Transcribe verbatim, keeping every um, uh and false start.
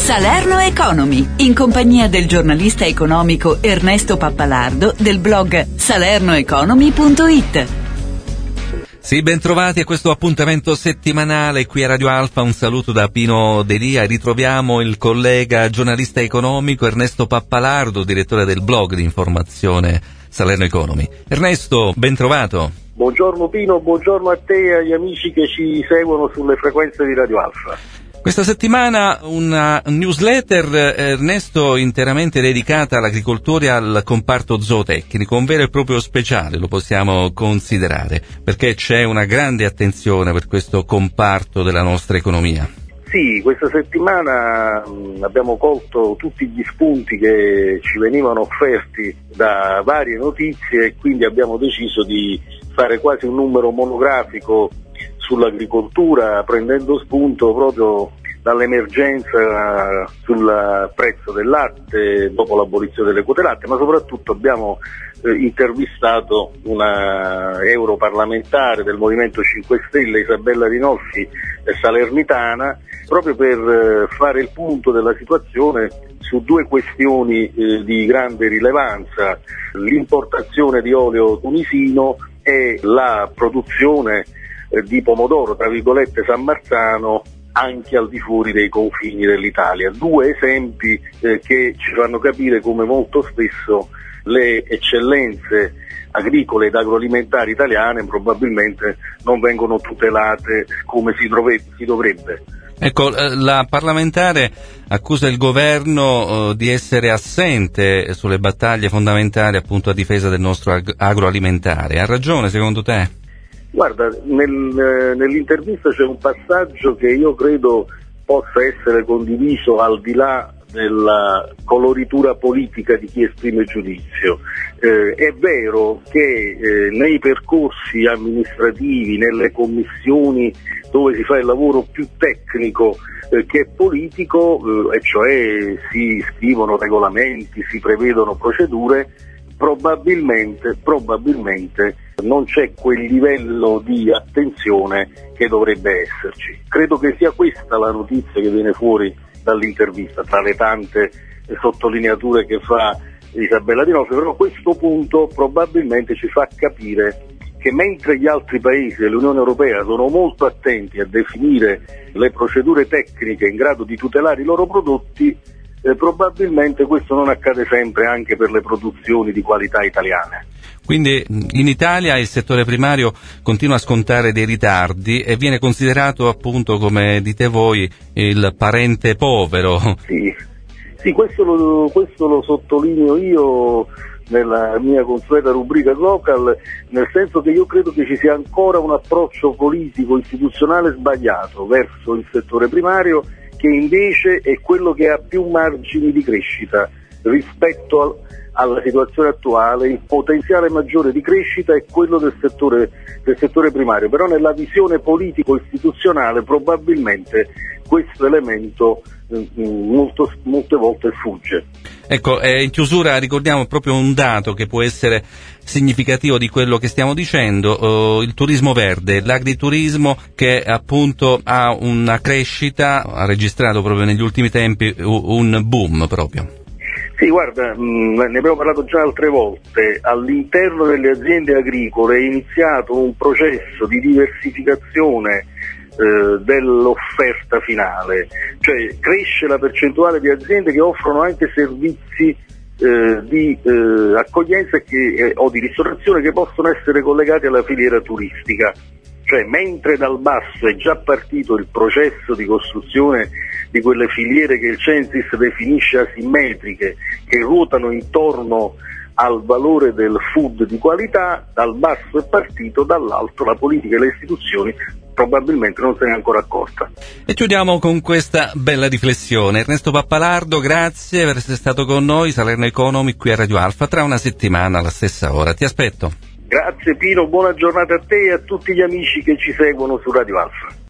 Salerno Economy, in compagnia del giornalista economico Ernesto Pappalardo del blog salerno economy punto it. Sì, ben trovati a questo appuntamento settimanale qui a Radio Alfa. Un saluto da Pino Delia. Ritroviamo il collega giornalista economico Ernesto Pappalardo, direttore del blog di informazione Salerno Economy. Ernesto, ben trovato. Buongiorno Pino, buongiorno a te e agli amici che ci seguono sulle frequenze di Radio Alfa. Questa settimana una newsletter, Ernesto, interamente dedicata all'agricoltura e al comparto zootecnico, un vero e proprio speciale, lo possiamo considerare, perché c'è una grande attenzione per questo comparto della nostra economia. Sì, questa settimana mh, abbiamo colto tutti gli spunti che ci venivano offerti da varie notizie e quindi abbiamo deciso di fare quasi un numero monografico sull'agricoltura, prendendo spunto proprio dall'emergenza sul prezzo del latte dopo l'abolizione delle quote latte, ma soprattutto abbiamo eh, intervistato una europarlamentare del Movimento cinque Stelle, Isabella Rinolfi, eh, salernitana, proprio per eh, fare il punto della situazione su due questioni eh, di grande rilevanza: l'importazione di olio tunisino e la produzione eh, di pomodoro, tra virgolette, San Marzano, anche al di fuori dei confini dell'Italia. Due esempi eh, che ci fanno capire come molto spesso le eccellenze agricole ed agroalimentari italiane probabilmente non vengono tutelate come si, dovrebbe, si dovrebbe. Ecco, la parlamentare accusa il governo uh, di essere assente sulle battaglie fondamentali appunto a difesa del nostro ag- agroalimentare. Ha ragione secondo te? Guarda, nel, nell'intervista c'è un passaggio che io credo possa essere condiviso al di là della coloritura politica di chi esprime giudizio. Eh, è vero che eh, nei percorsi amministrativi, nelle commissioni dove si fa il lavoro più tecnico eh, che politico, eh, e cioè si scrivono regolamenti, si prevedono procedure, probabilmente, probabilmente non c'è quel livello di attenzione che dovrebbe esserci. Credo che sia questa la notizia che viene fuori dall'intervista, tra le tante sottolineature che fa Isabella Rinolfi, però questo punto probabilmente ci fa capire che mentre gli altri paesi dell'Unione Europea sono molto attenti a definire le procedure tecniche in grado di tutelare i loro prodotti, eh, probabilmente questo non accade sempre anche per le produzioni di qualità italiane. Quindi in Italia il settore primario continua a scontare dei ritardi e viene considerato appunto, come dite voi, il parente povero. Sì, sì questo, lo, questo lo sottolineo io nella mia consueta rubrica local, nel senso che io credo che ci sia ancora un approccio politico istituzionale sbagliato verso il settore primario, che invece è quello che ha più margini di crescita rispetto al alla situazione attuale. Il potenziale maggiore di crescita è quello del settore, del settore primario, però nella visione politico-istituzionale probabilmente questo elemento eh, molto, molte volte sfugge. Ecco, eh, in chiusura ricordiamo proprio un dato che può essere significativo di quello che stiamo dicendo, uh, il turismo verde, l'agriturismo che appunto ha una crescita, ha registrato proprio negli ultimi tempi un boom proprio. Sì, guarda, mh, ne abbiamo parlato già altre volte. All'interno delle aziende agricole è iniziato un processo di diversificazione eh, dell'offerta finale, cioè cresce la percentuale di aziende che offrono anche servizi eh, di eh, accoglienza che, eh, o di ristorazione che possono essere collegati alla filiera turistica. Cioè, mentre dal basso è già partito il processo di costruzione di quelle filiere che il Censis definisce asimmetriche, che ruotano intorno al valore del food di qualità, dal basso è partito, dall'alto la politica e le istituzioni probabilmente non se ne è ancora accorta. E chiudiamo con questa bella riflessione. Ernesto Pappalardo, grazie per essere stato con noi, Salerno Economy qui a Radio Alfa, tra una settimana alla stessa ora. Ti aspetto. Grazie Pino, buona giornata a te e a tutti gli amici che ci seguono su Radio Alfa.